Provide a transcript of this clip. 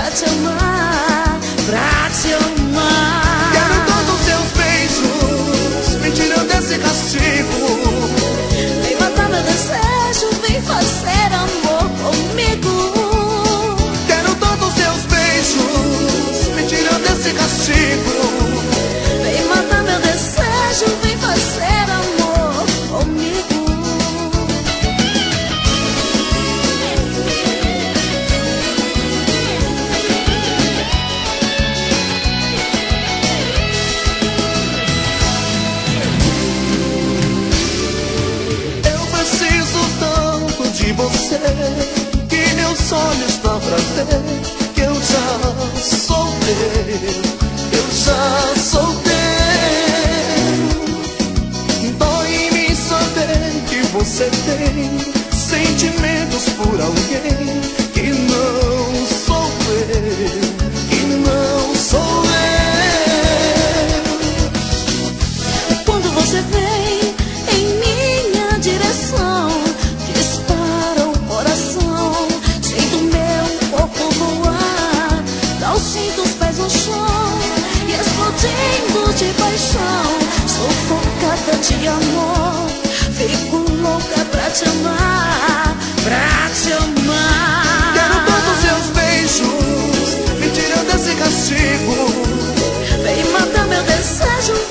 pra te amar, pra te amar. Quero todos seus beijos, me tirando desse castigo. Vem matar meu desejo, vem fazer amor comigo. Quero todos seus beijos, me tirando desse castigo. Vem matar meu desejo, vem fazer amor comigo. Eu preciso tanto de você que meus olhos estão pra ver que eu já sou teu, eu já sou teu. Dói em mim saber que você tem sentimentos por alguém que não sou eu, que não sou eu. Quando você vem em minha direção, dispara o coração, sinto meu corpo voar, dá o cinto, os pés no chão, e explodindo de paixão, sufocada de amor, fico louca pra te amar, pra te amar. Quero todos seus beijos, me tirando desse castigo. Vem matar meu desejo,